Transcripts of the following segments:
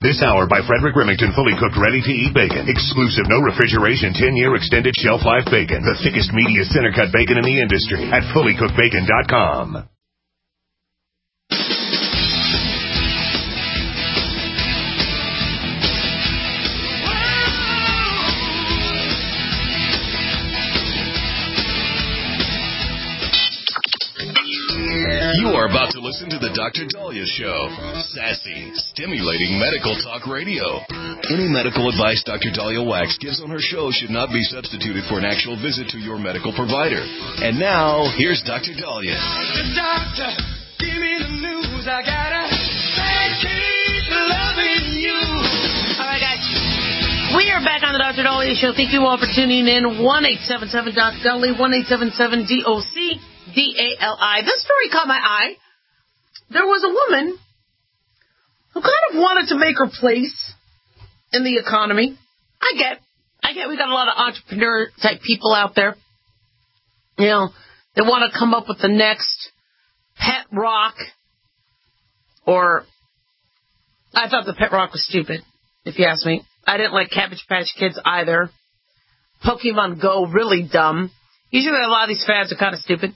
This hour by Frederick Remington, fully cooked, ready-to-eat bacon. Exclusive, no refrigeration, 10-year extended shelf life bacon. The thickest, meatiest center-cut bacon in the industry at fullycookedbacon.com. You are about to listen to the Dr. Dahlia Show. Sassy, stimulating medical talk radio. Any medical advice Dr. Dahlia Wax gives on her show should not be substituted for an actual visit to your medical provider. And now, here's Dr. Dahlia. Doctor, give me the news. I gotta keep loving you. All right, guys. We are back on the Dr. Dahlia Show. Thank you all for tuning in. 1-877-Dr. Dahlia, 1-877-DOC-DALI. This story caught my eye. There was a woman who kind of wanted to make her place in the economy. I get we got a lot of entrepreneur-type people out there. You know, they want to come up with the next pet rock. Or, I thought the pet rock was stupid, if you ask me. I didn't like Cabbage Patch Kids either. Pokemon Go, really dumb. Usually a lot of these fads are kind of stupid.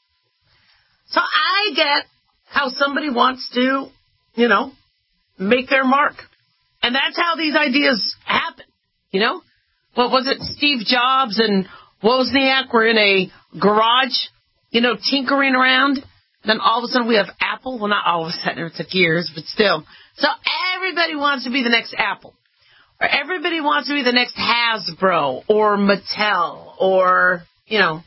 So I get how somebody wants to, you know, make their mark. And that's how these ideas happen, you know? What was it, Steve Jobs and Wozniak were in a garage, you know, tinkering around. Then all of a sudden we have Apple. Well, not all of a sudden, it took years, but still. So everybody wants to be the next Apple. Or everybody wants to be the next Hasbro or Mattel or, you know,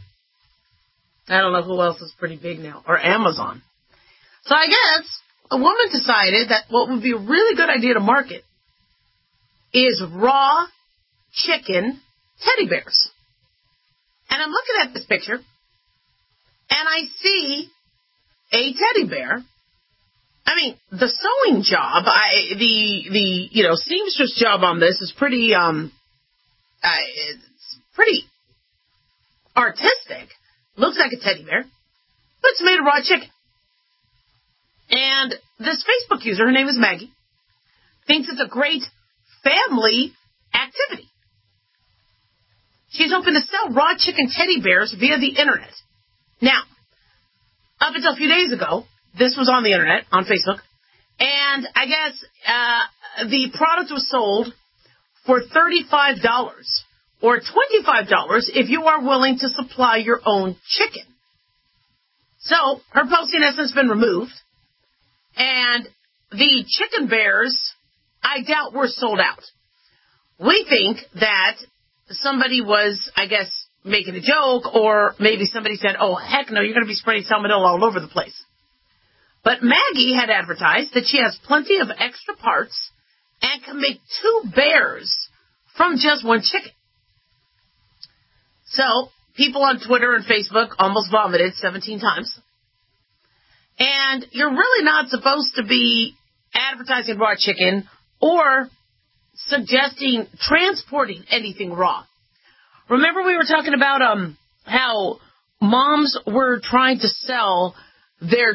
I don't know who else is pretty big now, or Amazon. So I guess a woman decided that what would be a really good idea to market is raw chicken teddy bears. And I'm looking at this picture, and I see a teddy bear. I mean, the sewing job, the you know, seamstress job on this is pretty, it's pretty artistic. Looks like a teddy bear, but it's made of raw chicken. And this Facebook user, her name is Maggie, thinks it's a great family activity. She's hoping to sell raw chicken teddy bears via the internet. Now, up until a few days ago, this was on the internet, on Facebook, and I guess the product was sold for $35 or $25 if you are willing to supply your own chicken. So her posting has been removed, and the chicken bears, I doubt, were sold out. We think that somebody was, I guess, making a joke, or maybe somebody said, oh, heck no, you're going to be spraying salmonella all over the place. But Maggie had advertised that she has plenty of extra parts and can make 2 bears from just one chicken. So people on Twitter and Facebook almost vomited 17 times. And you're really not supposed to be advertising raw chicken or suggesting transporting anything raw. Remember we were talking about how moms were trying to sell their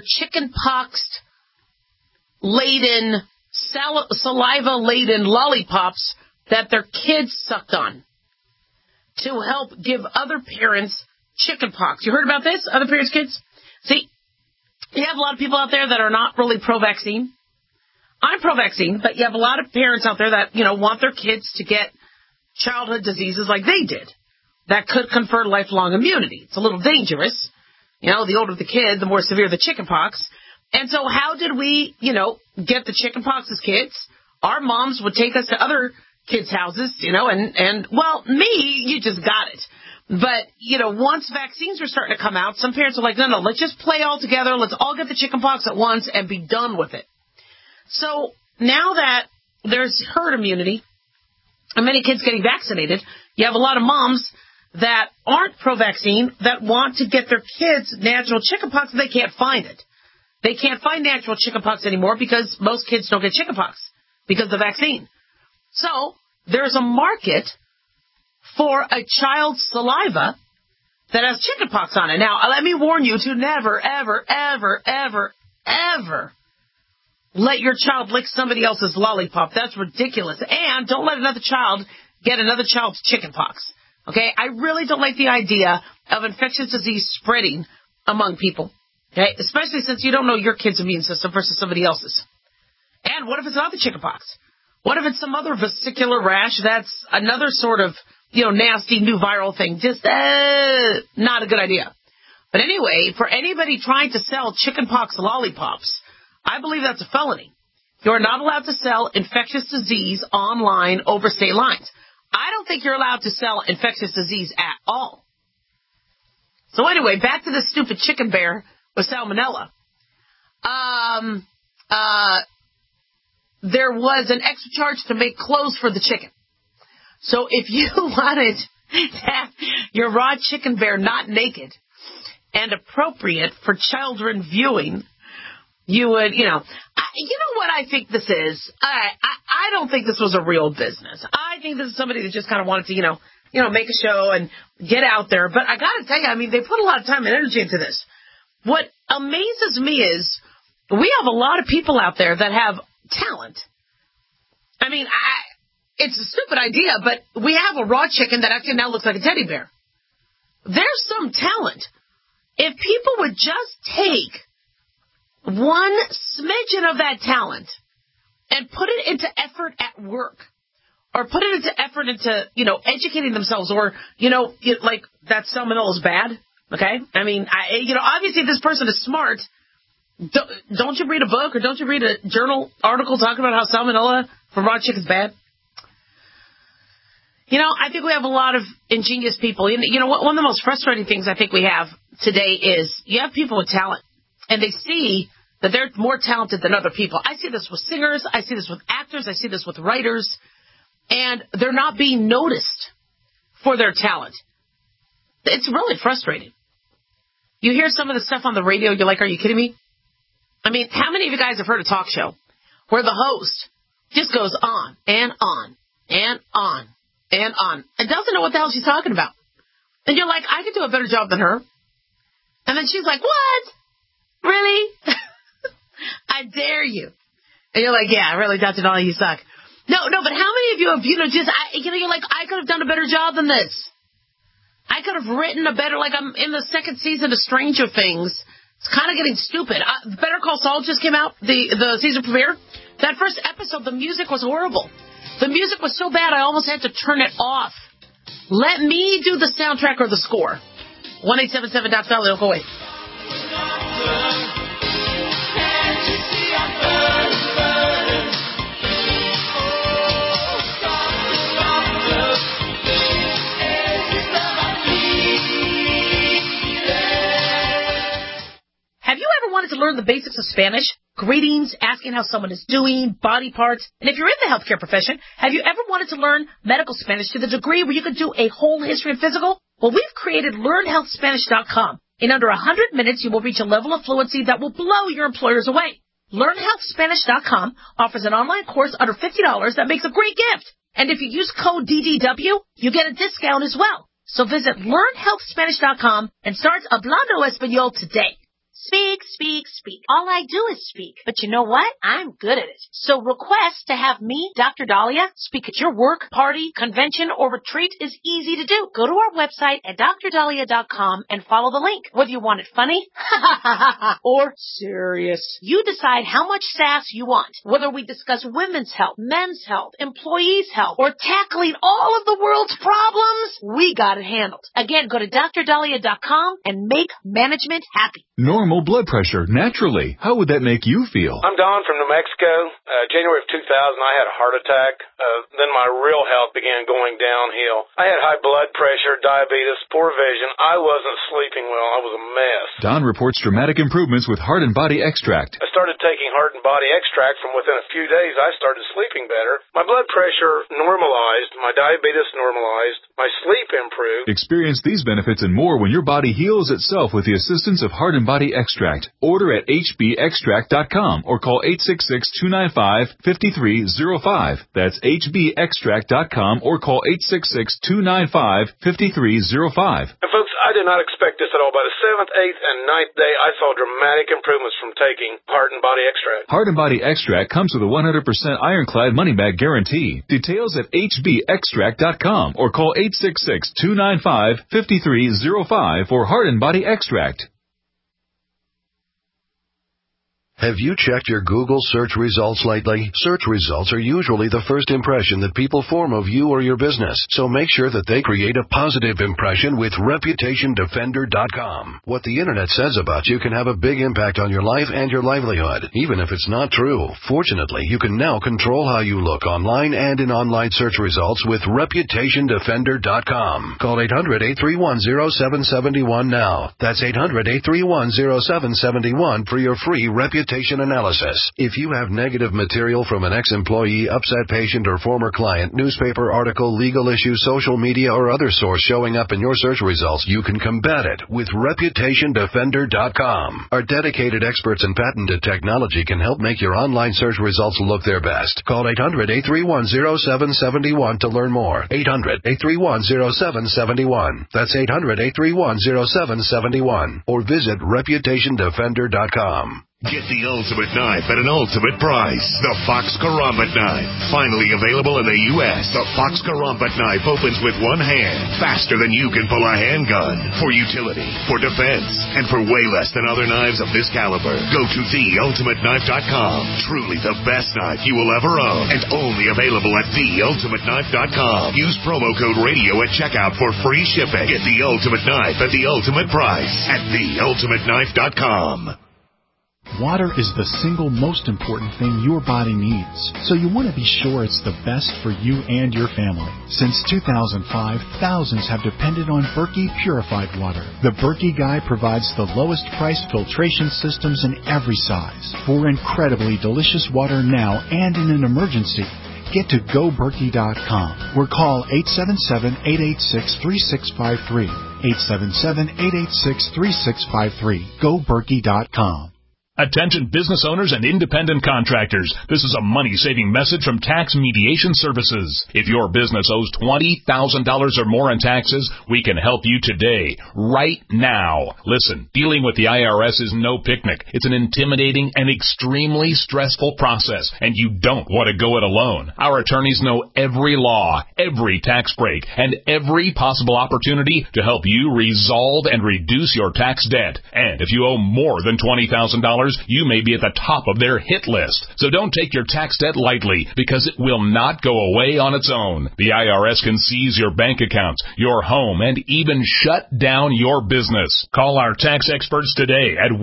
chicken-pox-laden, saliva-laden lollipops that their kids sucked on to help give other parents chickenpox. You heard about this? Other parents' kids? See, you have a lot of people out there that are not really pro-vaccine. I'm pro-vaccine, but you have a lot of parents out there that, you know, want their kids to get childhood diseases like they did that could confer lifelong immunity. It's a little dangerous. You know, the older the kid, the more severe the chickenpox. And so how did we, you know, get the chickenpox as kids? Our moms would take us to other kids' houses, you know, and well, me, you just got it. But, you know, once vaccines were starting to come out, some parents are like, no, let's just play all together. Let's all get the chickenpox at once and be done with it. So now that there's herd immunity and many kids getting vaccinated, you have a lot of moms that aren't pro-vaccine that want to get their kids natural chickenpox and they can't find it. They can't find natural chickenpox anymore because most kids don't get chickenpox because of the vaccine. So there's a market for a child's saliva that has chickenpox on it. Now, let me warn you to never, ever, ever, ever, ever let your child lick somebody else's lollipop. That's ridiculous. And don't let another child get another child's chicken pox. Okay? I really don't like the idea of infectious disease spreading among people. Okay? Especially since you don't know your kid's immune system versus somebody else's. And what if it's not the chicken pox? What if it's some other vesicular rash that's another sort of, nasty new viral thing? Just not a good idea. But anyway, for anybody trying to sell chickenpox lollipops, I believe that's a felony. You are not allowed to sell infectious disease online over state lines. I don't think you're allowed to sell infectious disease at all. So anyway, back to this stupid chicken bear with salmonella. There was an extra charge to make clothes for the chicken. So if you wanted to have your raw chicken bear not naked and appropriate for children viewing, you would, you know what I think this is? I don't think this was a real business. I think this is somebody that just kind of wanted to, make a show and get out there. But I got to tell you, they put a lot of time and energy into this. What amazes me is we have a lot of people out there that have talent. It's a stupid idea, but we have a raw chicken that actually now looks like a teddy bear. There's some talent. If people would just take one smidgen of that talent and put it into effort at work, or put it into effort into, educating themselves, or, like that salmonella is bad, okay? Obviously this person is smart. Don't you read a book or don't you read a journal article talking about how salmonella from raw chicken is bad? I think we have a lot of ingenious people. One of the most frustrating things I think we have today is you have people with talent, and they see that they're more talented than other people. I see this with singers. I see this with actors. I see this with writers. And they're not being noticed for their talent. It's really frustrating. You hear some of the stuff on the radio, you're like, are you kidding me? How many of you guys have heard a talk show where the host just goes on and on and on and on and doesn't know what the hell she's talking about? And you're like, I could do a better job than her. And then she's like, what? Really? I dare you. And you're like, yeah, really, Dr. Dolly, you suck. No, but how many of you have, you're like, I could have done a better job than this. I could have written a better, like I'm in the second season of Stranger Things. It's kind of getting stupid. Better Call Saul just came out, the season premiere. That first episode, the music was horrible. The music was so bad, I almost had to turn it off. Let me do the soundtrack or the score. 1-877 Dr. Dolly, don't go away. Have you ever wanted to learn the basics of Spanish? Greetings, asking how someone is doing, body parts. And if you're in the healthcare profession, have you ever wanted to learn medical Spanish to the degree where you could do a whole history and physical? Well, we've created LearnHealthSpanish.com. In under 100 minutes, you will reach a level of fluency that will blow your employers away. LearnHealthSpanish.com offers an online course under $50 that makes a great gift. And if you use code DDW, you get a discount as well. So visit LearnHealthSpanish.com and start Hablando Español today. Speak, speak, speak. All I do is speak. But you know what? I'm good at it. So request to have me, Dr. Dahlia, speak at your work, party, convention, or retreat is easy to do. Go to our website at drdahlia.com and follow the link. Whether you want it funny or serious, you decide how much sass you want. Whether we discuss women's health, men's health, employees' health, or tackling all of the world's problems, we got it handled. Again, go to drdahlia.com and make management happy. Normal blood pressure, naturally. How would that make you feel? I'm Don from New Mexico. January of 2000, I had a heart attack. Then my real health began going downhill. I had high blood pressure, diabetes, poor vision. I wasn't sleeping well. I was a mess. Don reports dramatic improvements with Heart and Body Extract. I started taking Heart and Body Extract. From within a few days, I started sleeping better. My blood pressure normalized. My diabetes normalized. My sleep improved. Experience these benefits and more when your body heals itself with the assistance of Heart and Body Extract. Order at hbextract.com or call 866-295-5305. That's hbextract.com or call 866-295-5305. And folks, I did not expect this at all. By the 7th, 8th, and 9th day, I saw dramatic improvements from taking Heart and Body Extract. Heart and Body Extract comes with a 100% ironclad money-back guarantee. Details at hbextract.com or call 866-295-5305 for Heart and Body Extract. Have you checked your Google search results lately? Search results are usually the first impression that people form of you or your business, so make sure that they create a positive impression with ReputationDefender.com. What the Internet says about you can have a big impact on your life and your livelihood, even if it's not true. Fortunately, you can now control how you look online and in online search results with ReputationDefender.com. Call 800-831-0771 now. That's 800-831-0771 for your free reputation analysis. If you have negative material from an ex-employee, upset patient, or former client, newspaper article, legal issue, social media, or other source showing up in your search results, you can combat it with ReputationDefender.com. Our dedicated experts and patented technology can help make your online search results look their best. Call 800-831-0771 to learn more. 800-831-0771. That's 800-831-0771. Or visit ReputationDefender.com. Get the ultimate knife at an ultimate price. The Fox Karambit knife. Finally available in the U.S. The Fox Karambit knife opens with one hand, faster than you can pull a handgun. For utility, for defense, and for way less than other knives of this caliber. Go to TheUltimateKnife.com. Truly the best knife you will ever own, and only available at TheUltimateKnife.com. Use promo code RADIO at checkout for free shipping. Get the ultimate knife at the ultimate price at TheUltimateKnife.com. Water is the single most important thing your body needs, so you want to be sure it's the best for you and your family. Since 2005, thousands have depended on Berkey purified water. The Berkey Guy provides the lowest price filtration systems in every size. For incredibly delicious water now and in an emergency, get to GoBerkey.com or call 877-886-3653. 877-886-3653. GoBerkey.com. Attention business owners and independent contractors. This is a money-saving message from Tax Mediation Services. If your business owes $20,000 or more in taxes, we can help you today, right now. Listen, dealing with the IRS is no picnic. It's an intimidating and extremely stressful process, and you don't want to go it alone. Our attorneys know every law, every tax break, and every possible opportunity to help you resolve and reduce your tax debt. And if you owe more than $20,000, you may be at the top of their hit list. So don't take your tax debt lightly, because it will not go away on its own. The IRS can seize your bank accounts, your home, and even shut down your business. Call our tax experts today at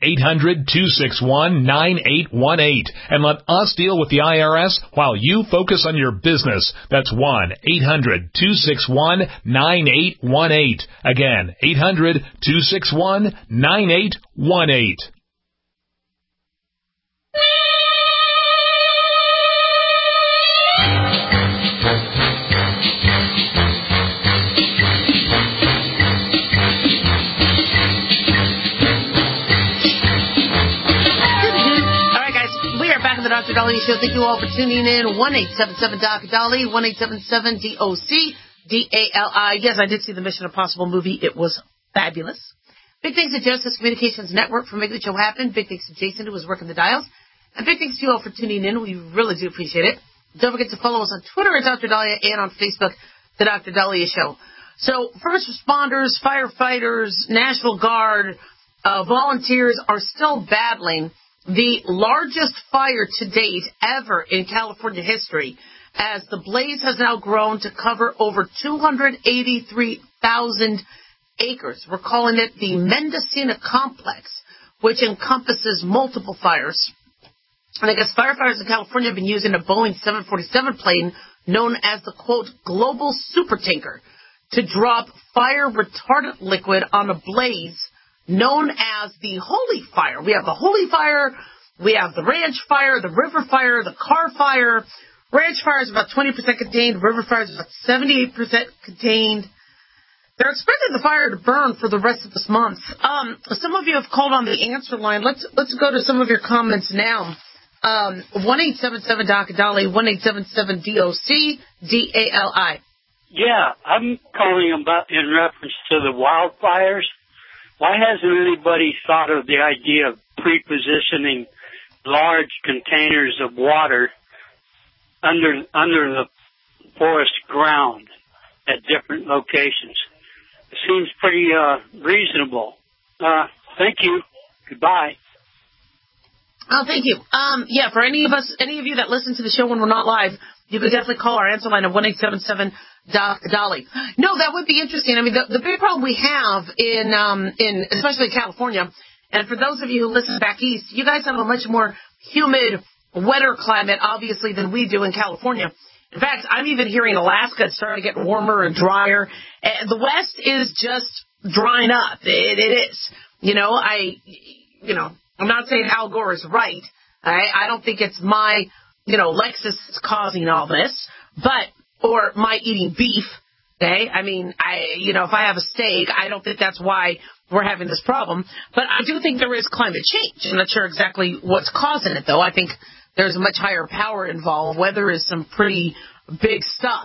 1-800-261-9818 and let us deal with the IRS while you focus on your business. That's 1-800-261-9818. Again, 800-261-9818. Dr. Dolly Show. Thank you all for tuning in. 1-877-Doc-Dolly, 1-877-DOC-DALI. Yes, I did see the Mission Impossible movie. It was fabulous. Big thanks to Genesis Communications Network for making the show happen. Big thanks to Jason, who was working the dials. And big thanks to you all for tuning in. We really do appreciate it. Don't forget to follow us on Twitter at Dr. Dahlia and on Facebook, The Dr. Dahlia Show. So first responders, firefighters, National Guard, volunteers are still battling the largest fire to date ever in California history, as the blaze has now grown to cover over 283,000 acres. We're calling it the Mendocino Complex, which encompasses multiple fires. And I guess firefighters in California have been using a Boeing 747 plane known as the, quote, global supertanker to drop fire retardant liquid on a blaze known as the Holy Fire. We have the Holy Fire, we have the Ranch Fire, the River Fire, the Car Fire. Ranch Fire is about 20% contained. River Fire is about 78% contained. They're expecting the fire to burn for the rest of this month. Some of you have called on the answer line. Let's go to some of your comments now. 1-877-Doc-Dolly, 1-877-DOC-DALI. Yeah, I'm calling about in reference to the wildfires. Why hasn't anybody thought of the idea of pre-positioning large containers of water under the forest ground at different locations? It seems pretty reasonable. Thank you. Goodbye. Oh, thank you. Yeah, for any of you that listen to the show when we're not live, you could definitely call our answer line of 1-877-DOLLY. No, that would be interesting. I mean, the big problem we have in especially California, and for those of you who listen back east, you guys have a much more humid, wetter climate, obviously, than we do in California. In fact, I'm even hearing Alaska is starting to get warmer and drier. The West is just drying up. It is. I'm not saying Al Gore is right. I don't think it's my, Lexus is causing all this, or my eating beef. Okay. I mean, if I have a steak, I don't think that's why we're having this problem. But I do think there is climate change. I'm not sure exactly what's causing it, though. I think there's much higher power involved. Weather is some pretty big stuff.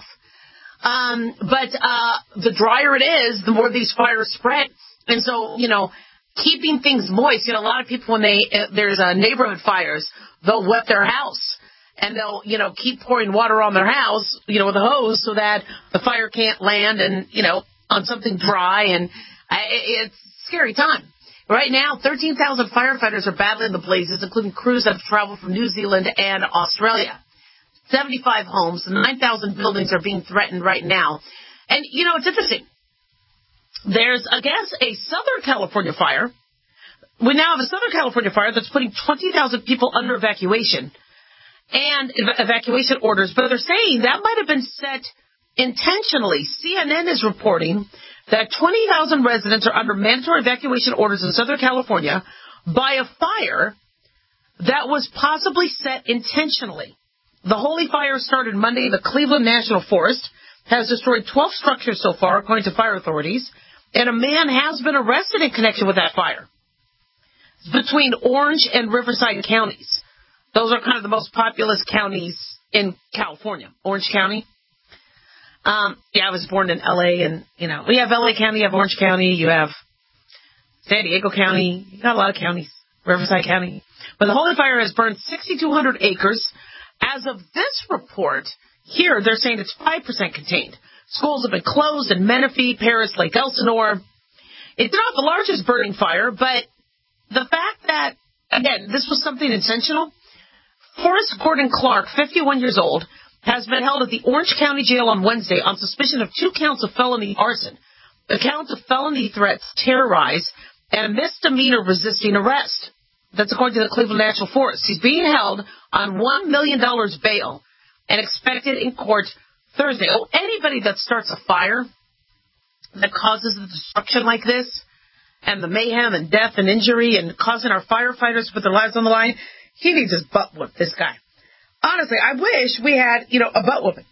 But the drier it is, the more these fires spread. And so, keeping things moist. A lot of people, when there's neighborhood fires, they'll wet their house. And they'll, keep pouring water on their house, with a hose so that the fire can't land and, on something dry. And it's a scary time. Right now, 13,000 firefighters are battling the blazes, including crews that have traveled from New Zealand and Australia. 75 homes, 9,000 buildings are being threatened right now. And, it's interesting. There's, I guess, a Southern California fire. We now have a Southern California fire that's putting 20,000 people under evacuation and evacuation orders. But they're saying that might have been set intentionally. CNN is reporting that 20,000 residents are under mandatory evacuation orders in Southern California by a fire that was possibly set intentionally. The Holy Fire started Monday in the Cleveland National Forest, has destroyed 12 structures so far, according to fire authorities, and a man has been arrested in connection with that fire. It's between Orange and Riverside counties. Those are kind of the most populous counties in California. Orange County. I was born in L.A., and, we have L.A. County, you have Orange County, you have San Diego County, you got a lot of counties, Riverside County. But the Holy Fire has burned 6,200 acres. As of this report, here they're saying it's 5% contained. Schools have been closed in Menifee, Paris, Lake Elsinore. It's not the largest burning fire, but the fact that, again, this was something intentional. Forrest Gordon Clark, 51 years old, has been held at the Orange County Jail on Wednesday on suspicion of 2 counts of felony arson, the counts of felony threats, terrorize, and misdemeanor resisting arrest. That's according to the Cleveland National Forest. He's being held on $1 million bail and expected in court Thursday. Oh, anybody that starts a fire that causes the destruction like this and the mayhem and death and injury and causing our firefighters to put their lives on the line, he needs his butt whooped, this guy. Honestly, I wish we had, a butt whooping.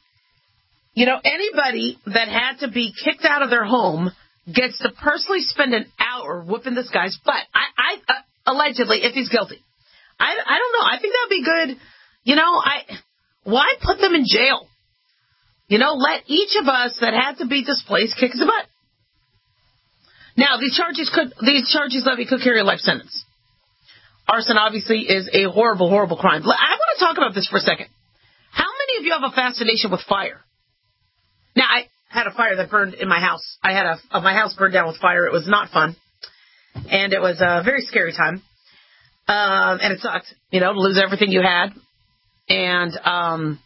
Anybody that had to be kicked out of their home gets to personally spend an hour whooping this guy's butt. I allegedly, if he's guilty. I don't know. I think that'd be good. Why put them in jail? Let each of us that had to be displaced kick his butt. Now, these charges levy could carry a life sentence. Arson obviously is a horrible, horrible crime. I want to talk about this for a second. How many of you have a fascination with fire? Now, I had a fire that burned in my house. I had my house burned down with fire. It was not fun. And it was a very scary time. And it sucked, to lose everything you had. And, I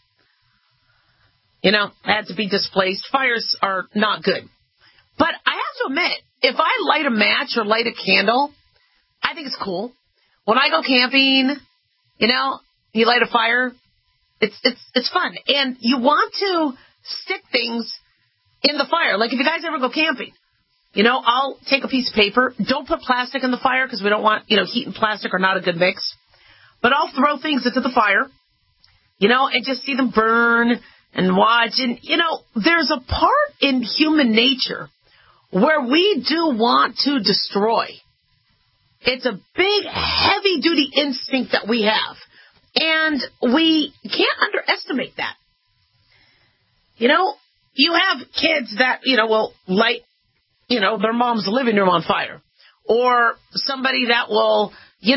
had to be displaced. Fires are not good. But I have to admit, if I light a match or light a candle, I think it's cool. When I go camping, you light a fire, it's fun. And you want to stick things in the fire. Like if you guys ever go camping, I'll take a piece of paper. Don't put plastic in the fire because we don't want, heat and plastic are not a good mix. But I'll throw things into the fire, and just see them burn and watch. And, there's a part in human nature where we do want to destroy. It's a big, heavy-duty instinct that we have. And we can't underestimate that. you have kids that, will light, their mom's living room on fire. Or somebody that will,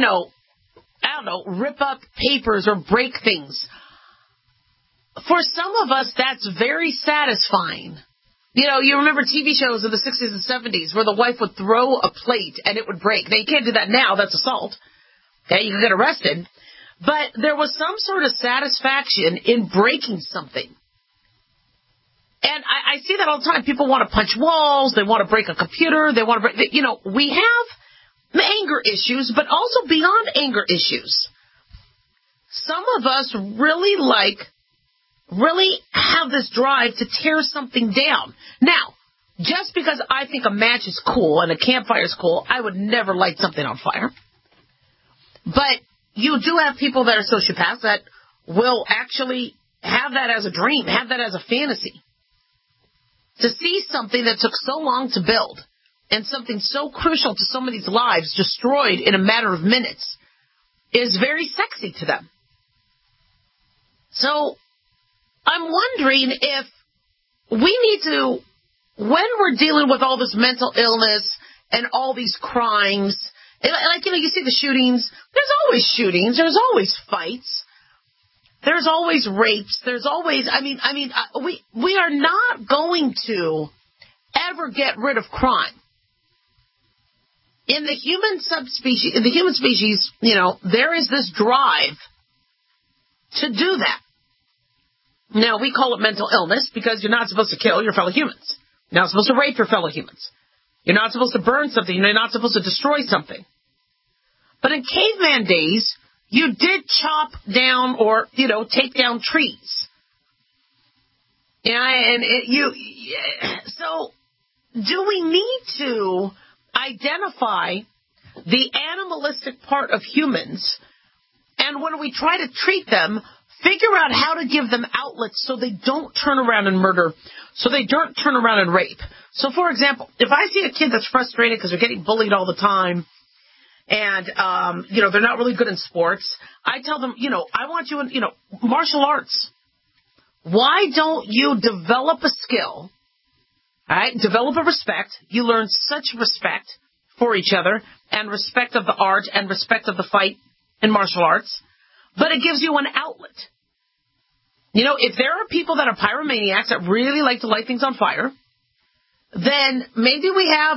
rip up papers or break things. For some of us, that's very satisfying. You remember TV shows of the 60s and 70s where the wife would throw a plate and it would break. Now, you can't do that now. That's assault. Okay, you can get arrested. But there was some sort of satisfaction in breaking something. And I see that all the time. People want to punch walls. They want to break a computer. They want to break, we have anger issues, but also beyond anger issues. Some of us really have this drive to tear something down. Now, just because I think a match is cool and a campfire is cool, I would never light something on fire. But you do have people that are sociopaths that will actually have that as a dream, have that as a fantasy. To see something that took so long to build and something so crucial to somebody's lives destroyed in a matter of minutes is very sexy to them. So I'm wondering if we need to, when we're dealing with all this mental illness and all these crimes, you see the shootings, there's always shootings, there's always fights, there's always rapes, there's always, we are not going to ever get rid of crime. In the human species, there is this drive to do that. Now, we call it mental illness because you're not supposed to kill your fellow humans. You're not supposed to rape your fellow humans. You're not supposed to burn something. You're not supposed to destroy something. But in caveman days, you did chop down or, take down trees. So do we need to identify the animalistic part of humans, and when we try to treat them, figure out how to give them outlets so they don't turn around and murder, so they don't turn around and rape. So, for example, if I see a kid that's frustrated because they're getting bullied all the time, and, they're not really good in sports, I tell them, I want you in, martial arts. Why don't you develop a skill, all right, develop a respect? You learn such respect for each other and respect of the art and respect of the fight in martial arts, but it gives you an outlet. If there are people that are pyromaniacs that really like to light things on fire, then maybe we have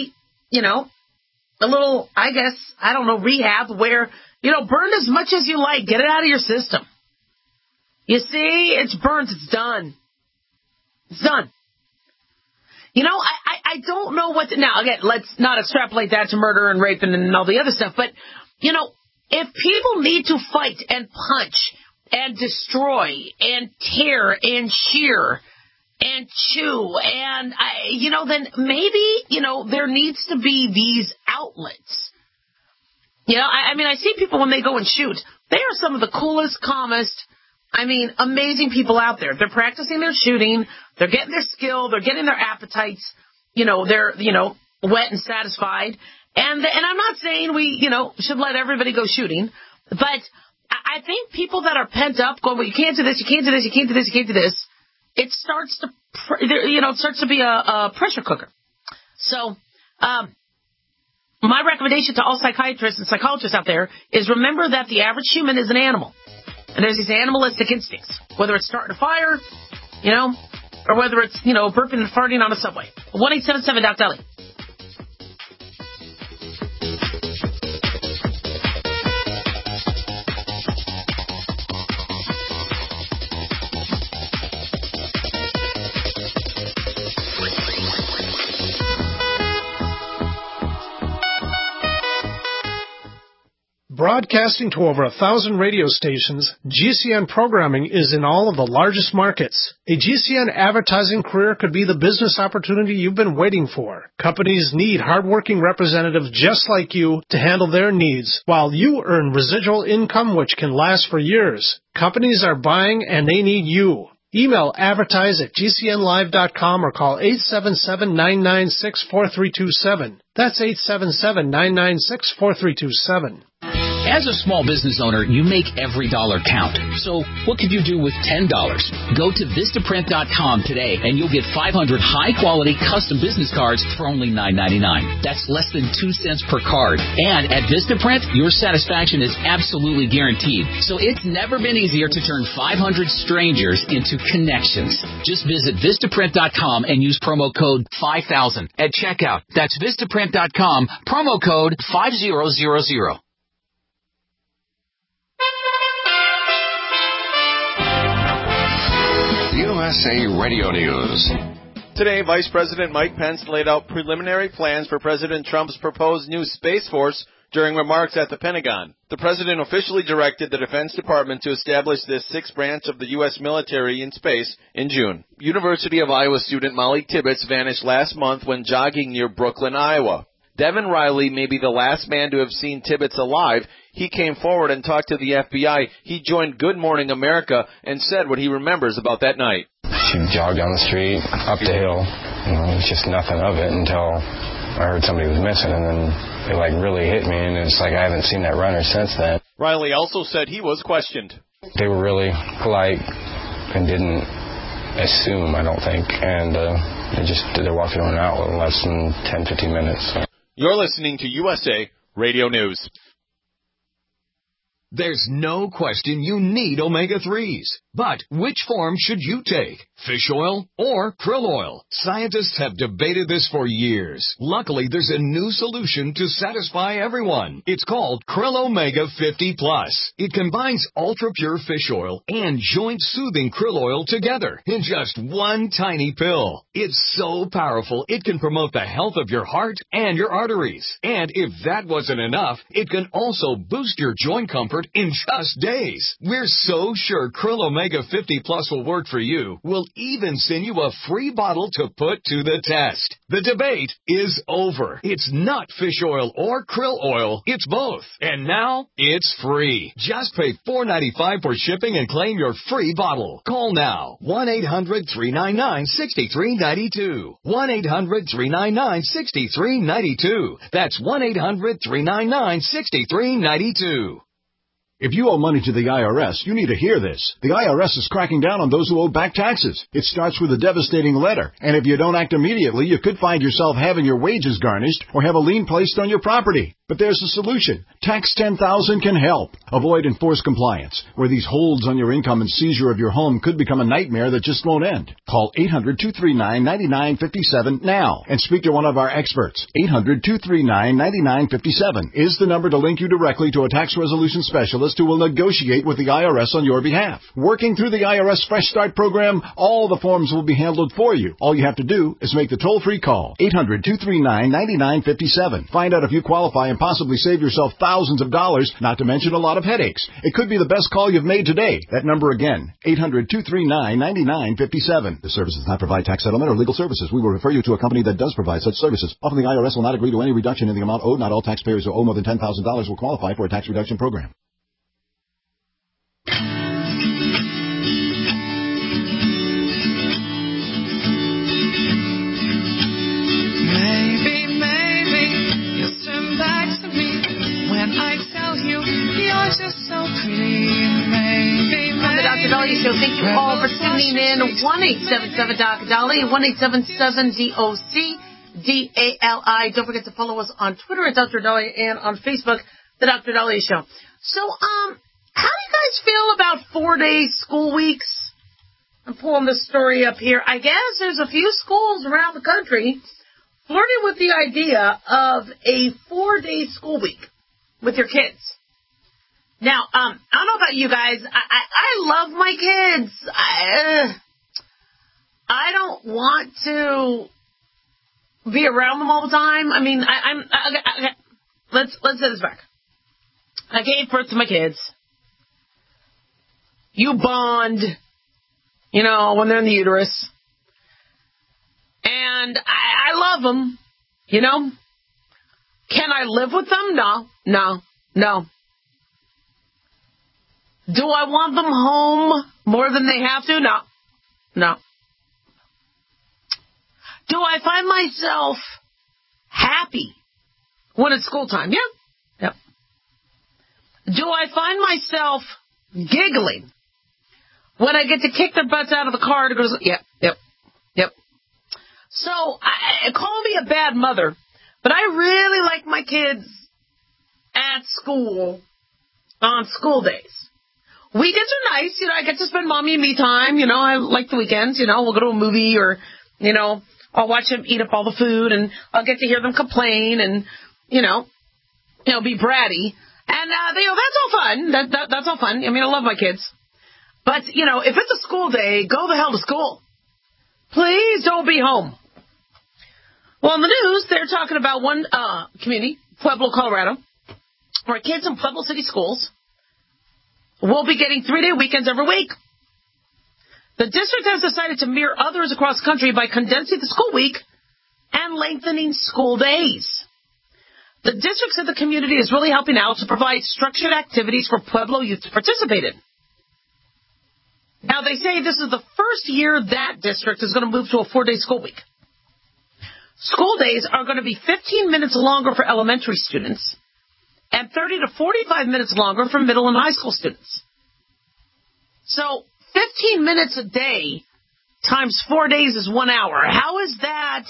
a little, rehab where, burn as much as you like. Get it out of your system. You see, it's burnt. It's done. It's done. I don't know what to, now, again, let's not extrapolate that to murder and rape and all the other stuff, but, if people need to fight and punch and destroy and tear and shear and chew and, then maybe, there needs to be these outlets. I see people when they go and shoot, they are some of the coolest, calmest, amazing people out there. They're practicing their shooting, they're getting their skill, they're getting their appetites, they're, wet and satisfied. And I'm not saying we, should let everybody go shooting, but I think people that are pent up going, well, you can't do this, you can't do this, you can't do this, you can't do this, it starts to be a pressure cooker. So, my recommendation to all psychiatrists and psychologists out there is remember that the average human is an animal. And there's these animalistic instincts, whether it's starting a fire, or whether it's, burping and farting on a subway. 1-877-DOC-DALY. Broadcasting to over 1,000 radio stations, GCN programming is in all of the largest markets. A GCN advertising career could be the business opportunity you've been waiting for. Companies need hardworking representatives just like you to handle their needs, while you earn residual income which can last for years. Companies are buying and they need you. Email advertise@gcnlive.com or call 877-996-4327. That's 877-996-4327. As a small business owner, you make every dollar count. So what could you do with $10? Go to Vistaprint.com today and you'll get 500 high-quality custom business cards for only $9.99. That's less than 2 cents per card. And at Vistaprint, your satisfaction is absolutely guaranteed. So it's never been easier to turn 500 strangers into connections. Just visit Vistaprint.com and use promo code 5000 at checkout. That's Vistaprint.com, promo code 5000. USA Radio News. Today, Vice President Mike Pence laid out preliminary plans for President Trump's proposed new Space Force during remarks at the Pentagon. The president officially directed the Defense Department to establish this sixth branch of the U.S. military in space in June. University of Iowa student Molly Tibbetts vanished last month when jogging near Brooklyn, Iowa. Devin Riley may be the last man to have seen Tibbetts alive. He came forward and talked to the FBI. He joined Good Morning America and said what he remembers about that night. She jogged down the street, up the hill. It was just nothing of it until I heard somebody was missing, and then it really hit me, and it's like I haven't seen that runner since then. Riley also said he was questioned. They were really polite and didn't assume, I don't think, and they're walking on out in less than 10-15 minutes. So. You're listening to USA Radio News. There's no question you need omega-3s. But which form should you take? Fish oil or krill oil? Scientists have debated this for years. Luckily, there's a new solution to satisfy everyone. It's called Krill Omega 50 Plus. It combines ultra-pure fish oil and joint-soothing krill oil together in just one tiny pill. It's so powerful, it can promote the health of your heart and your arteries. And if that wasn't enough, it can also boost your joint comfort in just days. We're so sure Krill Omega 50 Plus will work for you. We'll even send you a free bottle to put to the test. The debate is over. It's not fish oil or krill oil. It's both. And now it's free. Just pay $4.95 for shipping and claim your free bottle. Call now. 1-800-399-6392. 1-800-399-6392. That's 1-800-399-6392. If you owe money to the IRS, you need to hear this. The IRS is cracking down on those who owe back taxes. It starts with a devastating letter, and if you don't act immediately, you could find yourself having your wages garnished or have a lien placed on your property. But there's a solution. Tax 10,000 can help. Avoid enforced compliance, where these holds on your income and seizure of your home could become a nightmare that just won't end. Call 800-239-9957 now and speak to one of our experts. 800-239-9957 is the number to link you directly to a tax resolution specialist who will negotiate with the IRS on your behalf. Working through the IRS Fresh Start program, all the forms will be handled for you. All you have to do is make the toll-free call. 800-239-9957. Find out if you qualify and possibly save yourself thousands of dollars, not to mention a lot of headaches. It could be the best call you've made today. That number again, 800-239-9957. This service does not provide tax settlement or legal services. We will refer you to a company that does provide such services. Often the IRS will not agree to any reduction in the amount owed. Not all taxpayers who owe more than $10,000 will qualify for a tax reduction program. Just so pretty, maybe. On the Dr. Dahlia Show, thank you all for tuning in. 1-877-Dr. 1-877-DOC-DALI. Don't forget to follow us on Twitter at Dr. Dahlia and on Facebook, The Dr. Dahlia Show. So, how do you guys feel about 4-day school weeks? I'm pulling this story up here. I guess there's a few schools around the country flirting with the idea of a 4-day school week with your kids. Now, I don't know about you guys. I love my kids. I don't want to be around them all the time. I mean, let's say this back. I gave birth to my kids. You bond, when they're in the uterus. And I love them, Can I live with them? No. Do I want them home more than they have to? No. Do I find myself happy when it's school time? Yeah. Yep. do I find myself giggling when I get to kick their butts out of the car to go to yep. So, call me a bad mother, but I really like my kids at school on school days. Weekends are nice. I get to spend mommy and me time. I like the weekends. We'll go to a movie or, I'll watch them eat up all the food and I'll get to hear them complain and, be bratty. And, that's all fun. That's all fun. I love my kids. But, if it's a school day, go the hell to school. Please don't be home. Well, in the news, they're talking about one community, Pueblo, Colorado, where kids in Pueblo City schools will be getting 3-day weekends every week. The district has decided to mirror others across the country by condensing the school week and lengthening school days. The district said the community is really helping out to provide structured activities for Pueblo youth to participate in. Now, they say this is the first year that district is going to move to a 4-day school week. School days are going to be 15 minutes longer for elementary students and 30 to 45 minutes longer for middle and high school students. So 15 minutes a day times 4 days is 1 hour. How is that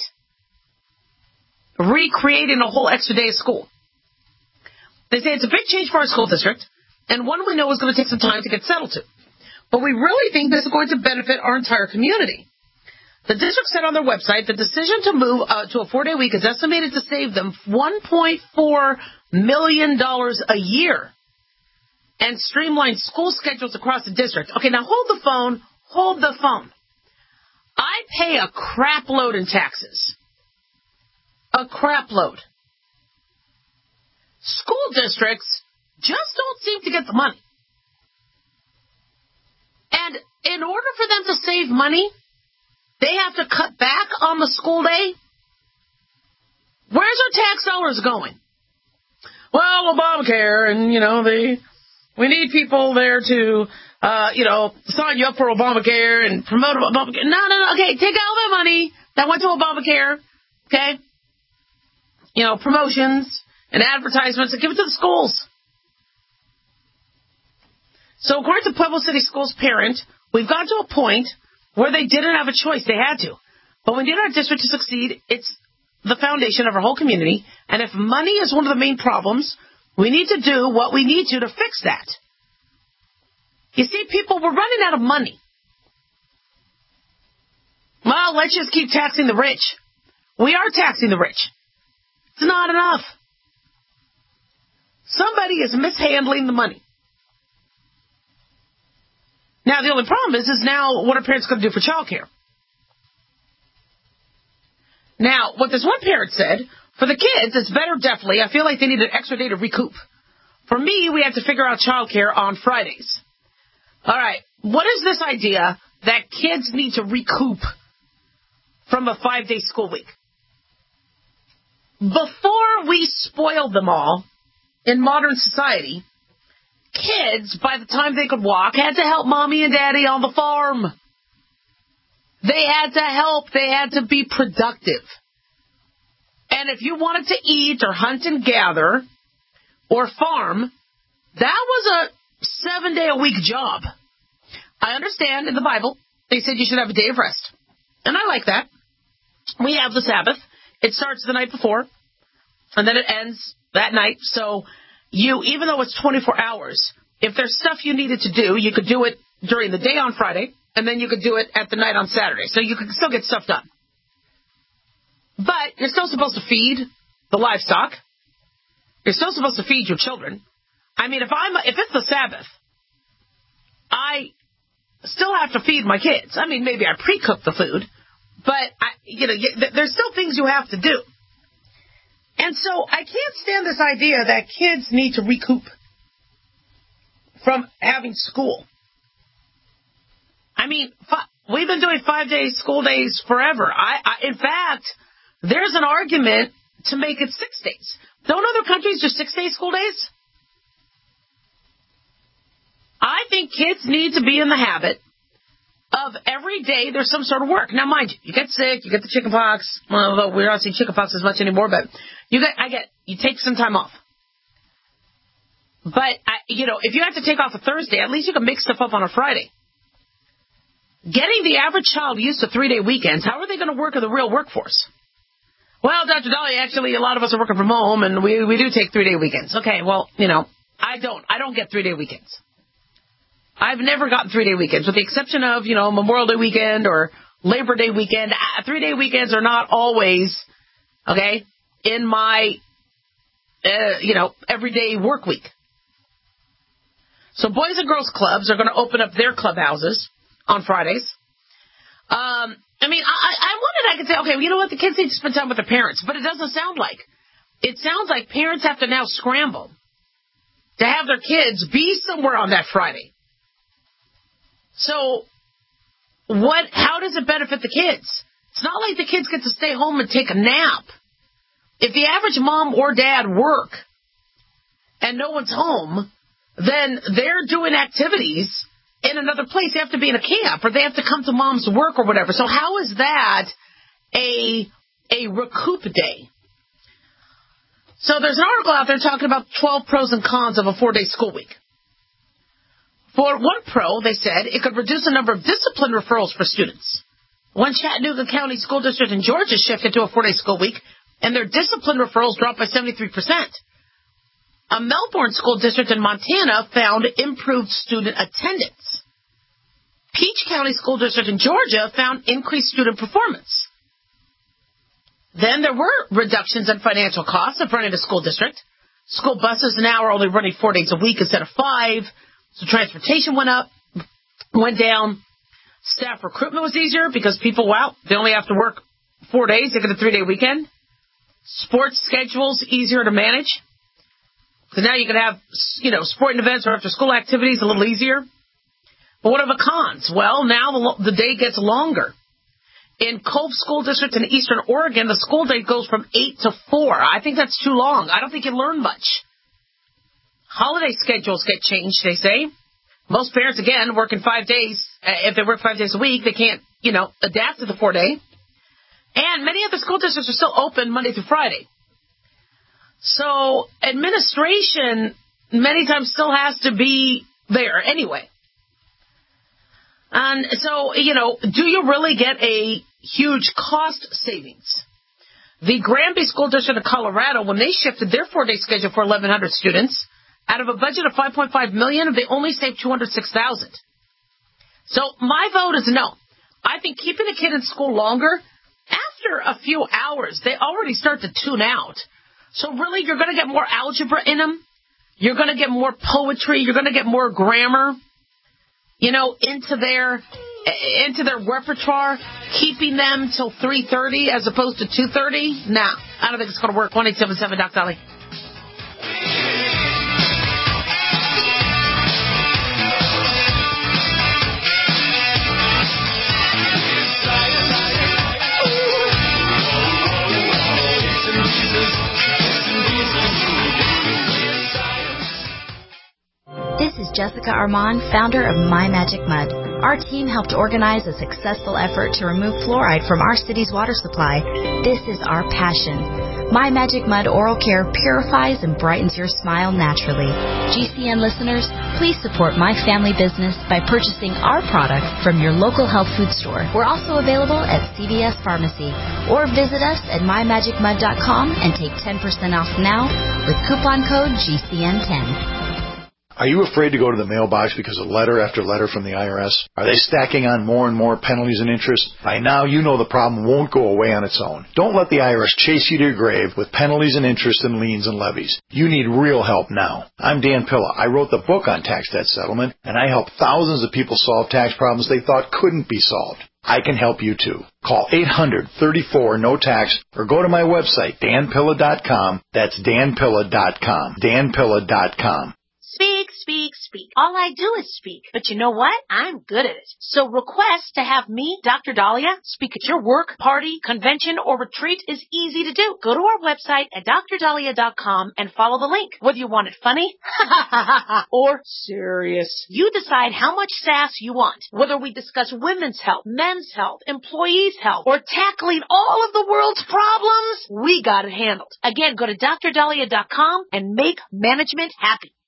recreating a whole extra day of school? They say it's a big change for our school district and one we know is going to take some time to get settled to. But we really think this is going to benefit our entire community. The district said on their website the decision to move to a 4-day week is estimated to save them $1.4 million a year and streamline school schedules across the district. Okay, now hold the phone. I pay a crap load in taxes. A crap load. School districts just don't seem to get the money. And in order for them to save money, they have to cut back on the school day. Where's our tax dollars going? Well, Obamacare, and, we need people there to, sign you up for Obamacare and promote Obamacare. No. Okay, take all that money that went to Obamacare, okay? Promotions and advertisements and give it to the schools. So according to Pueblo City Schools parent, we've got to a point where they didn't have a choice. They had to. But we need our district to succeed. It's the foundation of our whole community. And if money is one of the main problems, we need to do what we need to fix that. You see, people, we're running out of money. Well, let's just keep taxing the rich. We are taxing the rich. It's not enough. Somebody is mishandling the money. Now, the only problem is now what are parents going to do for childcare? Now, what this one parent said, for the kids, it's better definitely. I feel like they need an extra day to recoup. For me, we have to figure out childcare on Fridays. All right, what is this idea that kids need to recoup from a 5-day school week? Before we spoiled them all in modern society, kids, by the time they could walk, had to help mommy and daddy on the farm. They had to help. They had to be productive. And if you wanted to eat or hunt and gather or farm, that was a 7-day-a-week job. I understand in the Bible, they said you should have a day of rest. And I like that. We have the Sabbath. It starts the night before, and then it ends that night. So even though it's 24 hours, if there's stuff you needed to do, you could do it during the day on Friday, and then you could do it at the night on Saturday. So you could still get stuff done. But you're still supposed to feed the livestock. You're still supposed to feed your children. I mean, if it's the Sabbath, I still have to feed my kids. I mean, maybe I pre-cook the food, but there's still things you have to do. And so I can't stand this idea that kids need to recoup from having school. I mean, we've been doing 5-day school days forever. In fact, there's an argument to make it 6 days. Don't other countries do 6-day school days? I think kids need to be in the habit of every day there's some sort of work. Now, mind you, you get sick, you get the chicken pox. Well, we're not seeing chicken pox as much anymore, but you take some time off. But, if you have to take off a Thursday, at least you can mix stuff up on a Friday. Getting the average child used to 3-day weekends, how are they going to work in the real workforce? Well, Dr. Dahlia, actually, a lot of us are working from home, and we do take 3-day weekends. Okay, well, I don't get 3-day weekends. I've never gotten 3-day weekends, with the exception of, Memorial Day weekend or Labor Day weekend. 3-day weekends are not always, okay, in my, everyday work week. So Boys and Girls Clubs are going to open up their clubhouses on Fridays. I wanted, I could say, okay, well, you know what, the kids need to spend time with their parents, but it doesn't sound like. It sounds like parents have to now scramble to have their kids be somewhere on that Friday. So, how does it benefit the kids? It's not like the kids get to stay home and take a nap. If the average mom or dad work and no one's home, then they're doing activities in another place. They have to be in a camp, or they have to come to mom's work or whatever. So how is that a recoup day? So there's an article out there talking about 12 pros and cons of a 4-day school week. For one pro, they said, it could reduce the number of discipline referrals for students. One Chattanooga County school district in Georgia shifted to a 4-day school week, and their discipline referrals dropped by 73%. A Melbourne school district in Montana found improved student attendance. Peach County School District in Georgia found increased student performance. Then there were reductions in financial costs of running a school district. School buses now are only running 4 days a week instead of 5. So transportation went down. Staff recruitment was easier because people, they only have to work 4 days. They get a 3-day weekend. Sports schedules easier to manage. So now you can have, sporting events or after-school activities a little easier. But what are the cons? Well, now the day gets longer. In Cove School District in eastern Oregon, the school day goes from 8 to 4. I think that's too long. I don't think you learn much. Holiday schedules get changed, they say. Most parents, again, working 5 days. If they work 5 days a week, they can't, adapt to the 4-day. And many of the school districts are still open Monday through Friday. So administration many times still has to be there anyway. And so, do you really get a huge cost savings? The Granby School District of Colorado, when they shifted their 4-day schedule for 1,100 students, out of a budget of $5.5 million, they only saved $206,000. So my vote is no. I think keeping a kid in school longer, after a few hours, they already start to tune out. So really, you're going to get more algebra in them. You're going to get more poetry. You're going to get more grammar, into their repertoire. Keeping them till 3:30 as opposed to 2:30. Nah, I don't think it's going to work. 1-877 Doc Dolly. This is Jessica Armand, founder of My Magic Mud. Our team helped organize a successful effort to remove fluoride from our city's water supply. This is our passion. My Magic Mud Oral Care purifies and brightens your smile naturally. GCN listeners, please support my family business by purchasing our products from your local health food store. We're also available at CVS Pharmacy. Or visit us at mymagicmud.com and take 10% off now with coupon code GCN10. Are you afraid to go to the mailbox because of letter after letter from the IRS? Are they stacking on more and more penalties and interest? By now, you know the problem won't go away on its own. Don't let the IRS chase you to your grave with penalties and interest and liens and levies. You need real help now. I'm Dan Pilla. I wrote the book on tax debt settlement, and I help thousands of people solve tax problems they thought couldn't be solved. I can help you too. Call 800-34-NO-TAX or go to my website, danpilla.com. That's danpilla.com. danpilla.com. Speak, speak, speak. All I do is speak. But you know what? I'm good at it. So request to have me, Dr. Dahlia, speak at your work, party, convention, or retreat is easy to do. Go to our website at drdahlia.com and follow the link. Whether you want it funny or serious, you decide how much sass you want. Whether we discuss women's health, men's health, employees' health, or tackling all of the world's problems, we got it handled. Again, go to drdahlia.com and make management happy.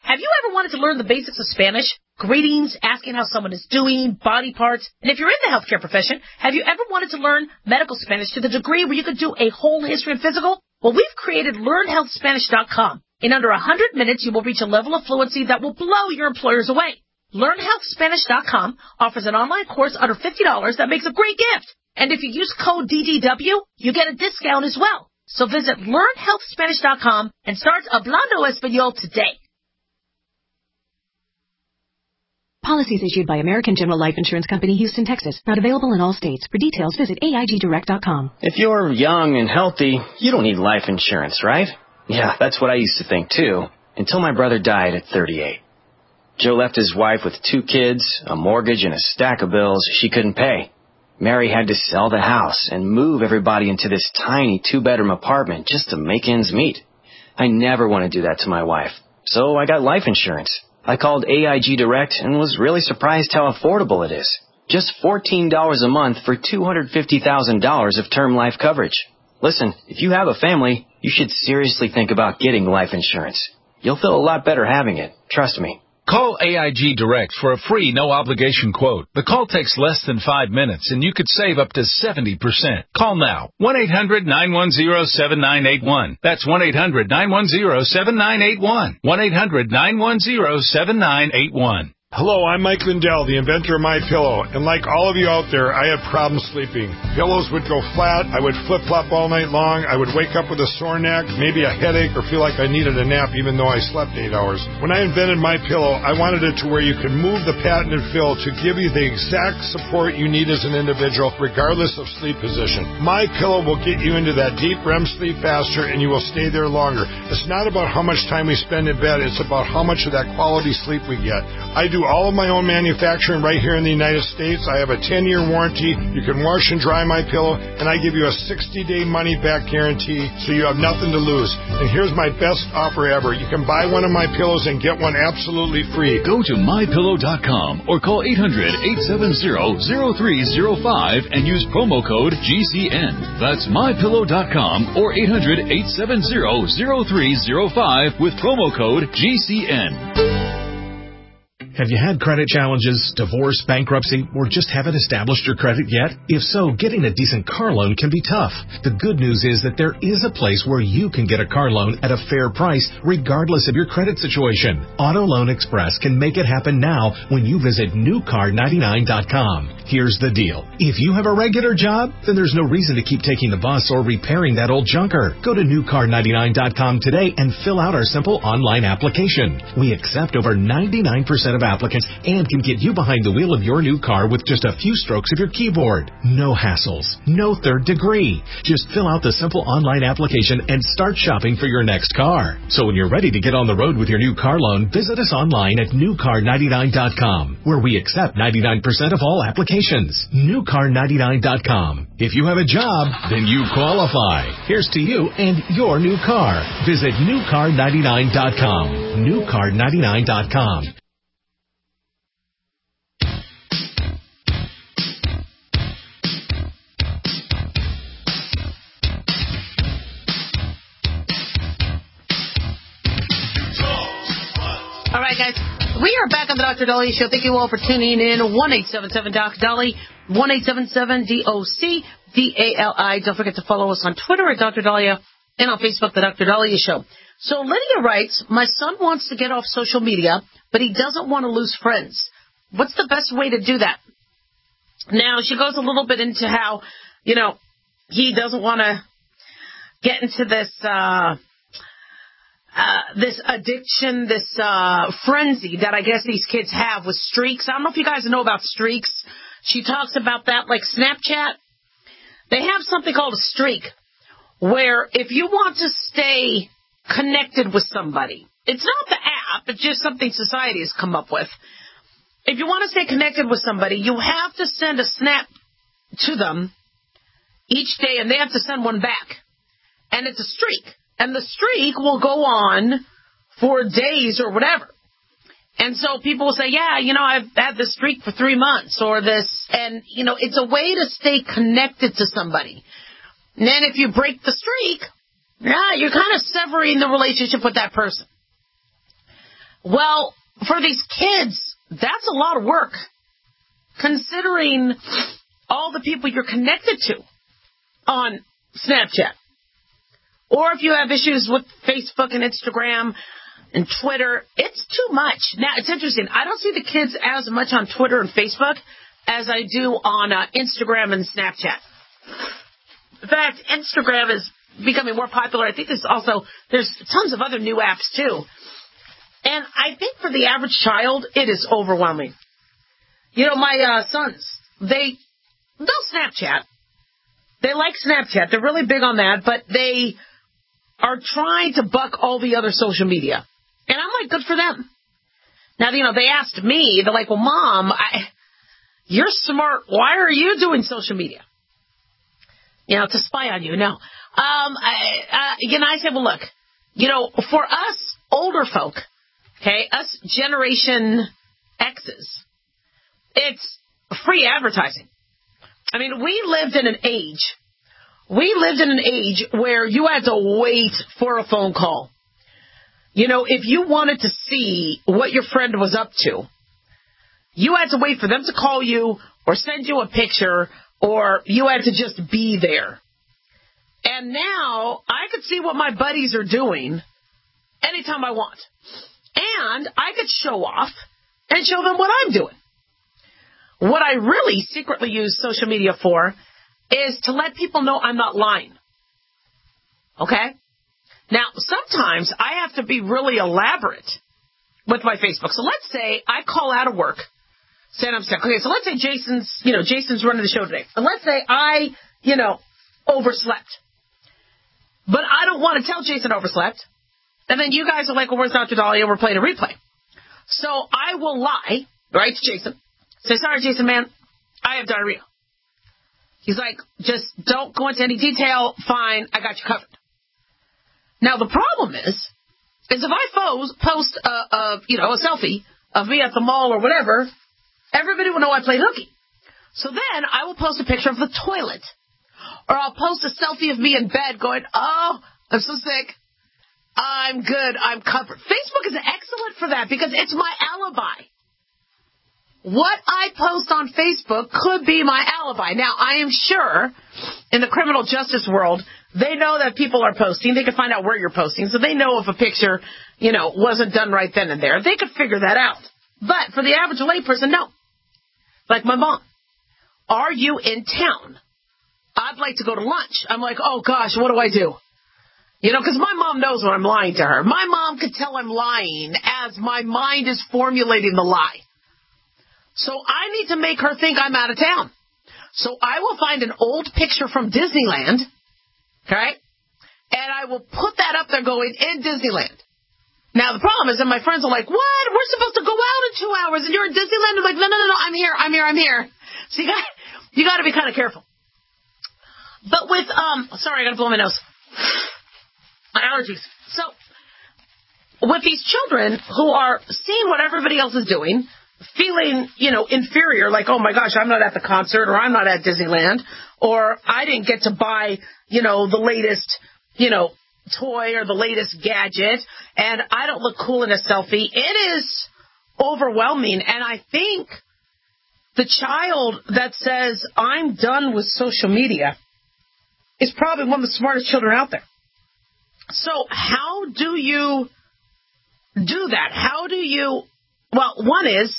Have you ever wanted to learn the basics of Spanish? Greetings, asking how someone is doing, body parts. And if you're in the healthcare profession, have you ever wanted to learn medical Spanish to the degree where you could do a whole history and physical? Well, we've created LearnHealthSpanish.com. In under 100 minutes, you will reach a level of fluency that will blow your employers away. LearnHealthSpanish.com offers an online course under $50 that makes a great gift. And if you use code DDW, you get a discount as well. So visit LearnHealthSpanish.com and start Hablando Español today. Policies issued by American General Life Insurance Company, Houston, Texas. Not available in all states. For details, visit AIGDirect.com. If you're young and healthy, you don't need life insurance, right? Yeah, that's what I used to think, too, until my brother died at 38. Joe left his wife with 2 kids, a mortgage, and a stack of bills she couldn't pay. Mary had to sell the house and move everybody into this tiny 2-bedroom apartment just to make ends meet. I never want to do that to my wife, so I got life insurance. I called AIG Direct and was really surprised how affordable it is. Just $14 a month for $250,000 of term life coverage. Listen, if you have a family, you should seriously think about getting life insurance. You'll feel a lot better having it, trust me. Call AIG Direct for a free, no-obligation quote. The call takes less than 5 minutes, and you could save up to 70%. Call now. 1-800-910-7981. That's 1-800-910-7981. 1-800-910-7981. Hello, I'm Mike Lindell, the inventor of MyPillow, and like all of you out there, I had problems sleeping. Pillows would go flat, I would flip-flop all night long, I would wake up with a sore neck, maybe a headache, or feel like I needed a nap even though I slept 8 hours. When I invented MyPillow, I wanted it to where you could move the patented fill to give you the exact support you need as an individual, regardless of sleep position. MyPillow will get you into that deep REM sleep faster, and you will stay there longer. It's not about how much time we spend in bed, it's about how much of that quality sleep we get. I do all of my own manufacturing right here in the United States. I have a 10-year warranty. You can wash and dry my pillow, and I give you a 60-day money-back guarantee, so you have nothing to lose. And here's my best offer ever. You can buy one of my pillows and get one absolutely free. Go to MyPillow.com or call 800-870-0305 and use promo code GCN. That's MyPillow.com or 800-870-0305 with promo code GCN. Have you had credit challenges, divorce, bankruptcy, or just haven't established your credit yet? If so, getting a decent car loan can be tough. The good news is that there is a place where you can get a car loan at a fair price, regardless of your credit situation. Auto Loan Express can make it happen now when you visit newcar99.com. Here's the deal. If you have a regular job, then there's no reason to keep taking the bus or repairing that old junker. Go to newcar99.com today and fill out our simple online application. We accept over 99% of applicants and can get you behind the wheel of your new car with just a few strokes of your keyboard. No hassles, no third degree. Just fill out the simple online application and start shopping for your next car. So when you're ready to get on the road with your new car loan, visit us online at newcar99.com, where we accept 99% of all applications. Newcar99.com. If you have a job, then you qualify. Here's to you and your new car. Visit newcar99.com. Newcar99.com. All right, guys. We are back on the Dr. Dahlia Show. Thank you all for tuning in. 1-877-DOC-DALI, 1-877-DOC-DALI. Don't forget to follow us on Twitter at Dr. Dahlia and on Facebook, the Dr. Dahlia Show. So Lydia writes, my son wants to get off social media, but he doesn't want to lose friends. What's the best way to do that? Now, she goes a little bit into how, he doesn't want to get into this addiction, this frenzy that I guess these kids have with streaks. I don't know if you guys know about streaks. She talks about that, like Snapchat. They have something called a streak, where if you want to stay connected with somebody, it's not the app, it's just something society has come up with. If you want to stay connected with somebody, you have to send a snap to them each day, and they have to send one back. And it's a streak. And the streak will go on for days or whatever. And so people will say, yeah, I've had this streak for 3 months or this. And, it's a way to stay connected to somebody. And then if you break the streak, you're kind of severing the relationship with that person. Well, for these kids, that's a lot of work, considering all the people you're connected to on Snapchat. Or if you have issues with Facebook and Instagram and Twitter, it's too much. Now, it's interesting. I don't see the kids as much on Twitter and Facebook as I do on Instagram and Snapchat. In fact, Instagram is becoming more popular. I think there's tons of other new apps, too. And I think for the average child, it is overwhelming. You know, my sons, they'll Snapchat. They like Snapchat. They're really big on that, but they are trying to buck all the other social media. And I'm like, good for them. Now, you know, they asked me, they're like, well, Mom, you're smart. Why are you doing social media? You know, to spy on you. No. I said, well, look, you know, for us older folk, okay, us Generation X's, it's free advertising. I mean, we lived in an age where you had to wait for a phone call. You know, if you wanted to see what your friend was up to, you had to wait for them to call you or send you a picture, or you had to just be there. And now I could see what my buddies are doing anytime I want. And I could show off and show them what I'm doing. What I really secretly use social media for is to let people know I'm not lying. Okay? Now, sometimes I have to be really elaborate with my Facebook. So let's say I call out of work, saying I'm sick. Okay, so let's say Jason's running the show today. And let's say I, overslept. But I don't want to tell Jason I overslept. And then you guys are like, well, where's Dr. Dahlia? We're playing a replay. So I will lie, right, to Jason. Say, sorry, Jason, man, I have diarrhea. He's like, just don't go into any detail. Fine, I got you covered. Now, the problem is if I post a selfie of me at the mall or whatever, everybody will know I played hooky. So then I will post a picture of the toilet. Or I'll post a selfie of me in bed going, oh, I'm so sick. I'm good. I'm covered. Facebook is excellent for that because it's my alibi. What I post on Facebook could be my alibi. Now, I am sure in the criminal justice world, they know that people are posting. They can find out where you're posting. So they know if a picture, wasn't done right then and there. They could figure that out. But for the average layperson, no. Like my mom. Are you in town? I'd like to go to lunch. I'm like, oh, gosh, what do I do? Because my mom knows when I'm lying to her. My mom could tell I'm lying as my mind is formulating the lie. So I need to make her think I'm out of town. So I will find an old picture from Disneyland, okay? And I will put that up there going, in Disneyland. Now, the problem is that my friends are like, what? We're supposed to go out in 2 hours and you're in Disneyland? I'm like, no, I'm here. So you got to be kind of careful. But with, sorry, I got to blow my nose. My allergies. So, with these children who are seeing what everybody else is doing, feeling, inferior, like, oh my gosh, I'm not at the concert, or I'm not at Disneyland, or I didn't get to buy, the latest, toy or the latest gadget, and I don't look cool in a selfie. It is overwhelming, and I think the child that says, I'm done with social media, is probably one of the smartest children out there. So how do you do that? Well, one is,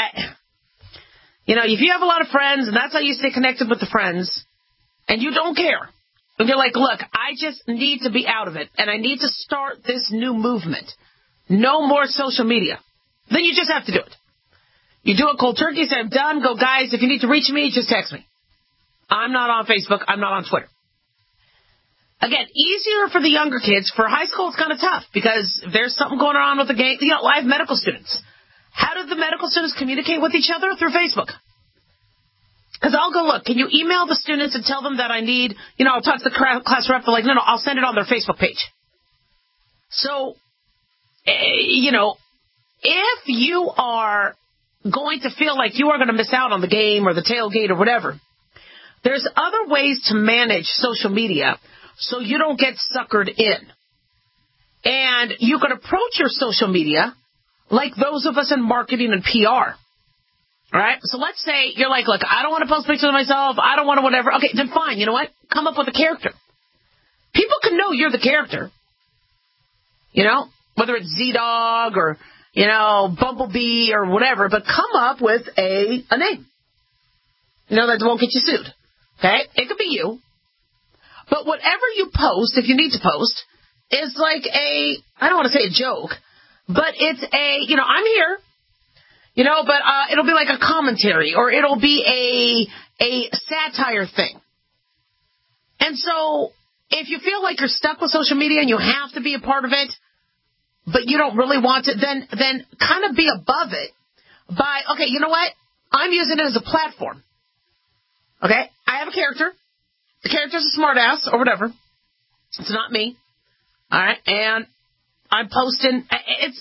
if you have a lot of friends and that's how you stay connected with the friends and you don't care, and you're like, look, I just need to be out of it and I need to start this new movement. No more social media. Then you just have to do it. You do it cold turkey, say I'm done, go guys, if you need to reach me, just text me. I'm not on Facebook, I'm not on Twitter. Again, easier for the younger kids. For high school, it's kind of tough because there's something going on with the game. I have medical students. How do the medical students communicate with each other? Through Facebook. Because I'll go, look, can you email the students and tell them that I need, I'll talk to the class rep. They're like, no, I'll send it on their Facebook page. So, if you are going to feel like you are going to miss out on the game or the tailgate or whatever, there's other ways to manage social media so you don't get suckered in. And you can approach your social media like those of us in marketing and PR. All right? So let's say you're like, look, I don't want to post pictures of myself. I don't want to whatever. Okay, then fine. You know what? Come up with a character. People can know you're the character. You know, whether it's Z-Dog or, you know, Bumblebee or whatever, but come up with a name. You know, that won't get you sued. Okay? It could be you. But whatever you post, if you need to post, is like I don't want to say a joke, but it's I'm here, but it'll be like a commentary or it'll be a satire thing. And so if you feel like you're stuck with social media and you have to be a part of it, but you don't really want to, then kind of be above it by, okay, you know what? I'm using it as a platform. Okay? I have a character. The character's a smartass or whatever. It's not me. All right? And I'm posting. It's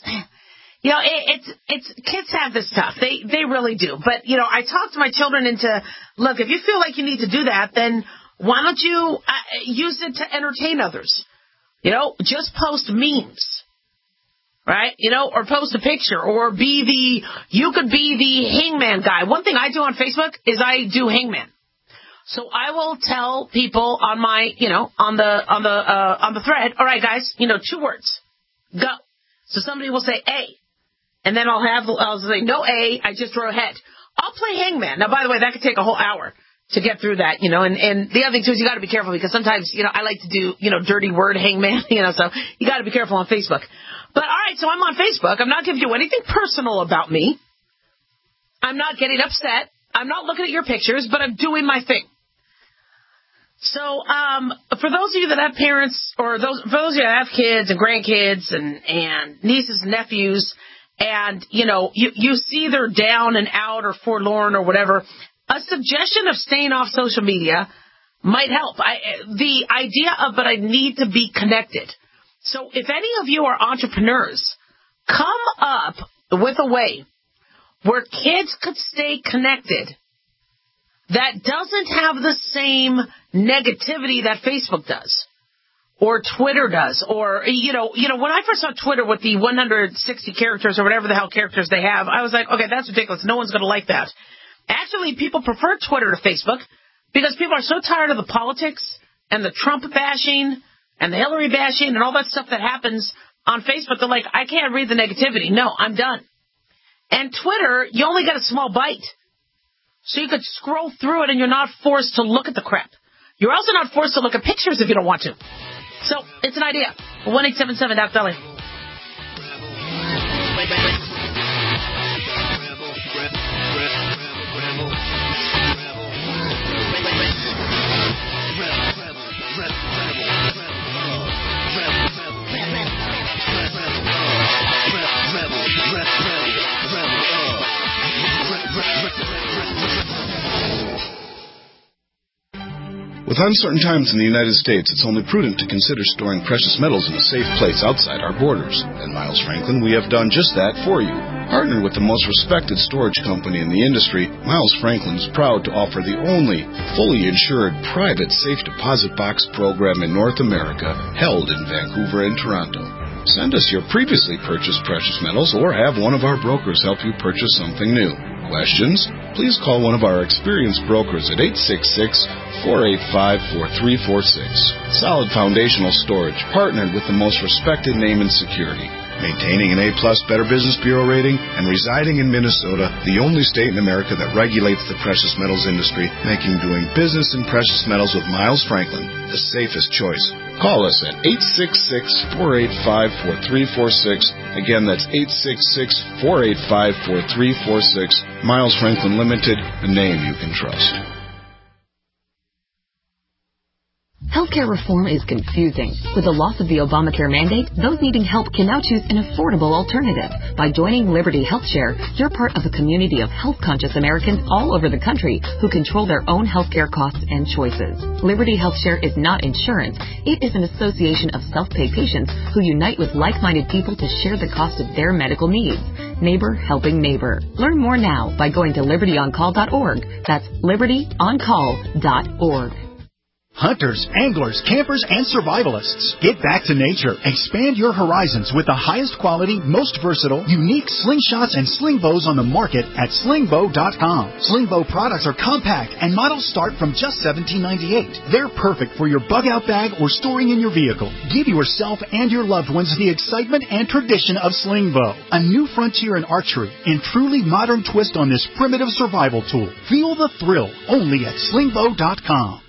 kids have this stuff. They really do. But, I talk to my children into, look, if you feel like you need to do that, then why don't you use it to entertain others? Just post memes. Right? Or post a picture or you could be the hangman guy. One thing I do on Facebook is I do hangman. So I will tell people on my, on the thread, all right, guys, 2 words, go. So somebody will say A, and then I'll say no A, I just throw a head. I'll play hangman. Now, by the way, that could take a whole hour to get through that, and the other thing too is you got to be careful because sometimes, I like to do, dirty word hangman, so you got to be careful on Facebook. But all right, so I'm on Facebook. I'm not giving you anything personal about me. I'm not getting upset. I'm not looking at your pictures, but I'm doing my thing. So, for those of you that have parents, or for those of you that have kids and grandkids and nieces and nephews, and, you see they're down and out or forlorn or whatever, a suggestion of staying off social media might help. The idea of, but I need to be connected. So if any of you are entrepreneurs, come up with a way where kids could stay connected that doesn't have the same negativity that Facebook does or Twitter does. Or, when I first saw Twitter with the 160 characters or whatever the hell characters they have, I was like, okay, that's ridiculous. No one's going to like that. Actually, people prefer Twitter to Facebook because people are so tired of the politics and the Trump bashing and the Hillary bashing and all that stuff that happens on Facebook. They're like, I can't read the negativity. No, I'm done. And Twitter, you only get a small bite. So you could scroll through it and you're not forced to look at the crap. You're also not forced to look at pictures if you don't want to. So it's an idea. 1-877-DOC-DALIA. With uncertain times in the United States, it's only prudent to consider storing precious metals in a safe place outside our borders. At Miles Franklin, we have done just that for you. Partnered with the most respected storage company in the industry, Miles Franklin is proud to offer the only fully insured private safe deposit box program in North America, held in Vancouver and Toronto. Send us your previously purchased precious metals or have one of our brokers help you purchase something new. Questions? Please call one of our experienced brokers at 866-485-4346. Solid foundational storage, partnered with the most respected name in security. Maintaining an A-plus Better Business Bureau rating and residing in Minnesota, the only state in America that regulates the precious metals industry, making doing business in precious metals with Miles Franklin the safest choice. Call us at 866-485-4346. Again, that's 866-485-4346. Miles Franklin Limited, a name you can trust. Healthcare reform is confusing. With the loss of the Obamacare mandate, those needing help can now choose an affordable alternative. By joining Liberty HealthShare, you're part of a community of health-conscious Americans all over the country who control their own healthcare costs and choices. Liberty HealthShare is not insurance. It is an association of self-pay patients who unite with like-minded people to share the cost of their medical needs. Neighbor helping neighbor. Learn more now by going to libertyoncall.org. That's libertyoncall.org. Hunters, anglers, campers, and survivalists. Get back to nature. Expand your horizons with the highest quality, most versatile, unique slingshots and sling bows on the market at slingbow.com. Slingbow products are compact and models start from just $17.98. They're perfect for your bug-out bag or storing in your vehicle. Give yourself and your loved ones the excitement and tradition of Slingbow. A new frontier in archery and truly modern twist on this primitive survival tool. Feel the thrill only at slingbow.com.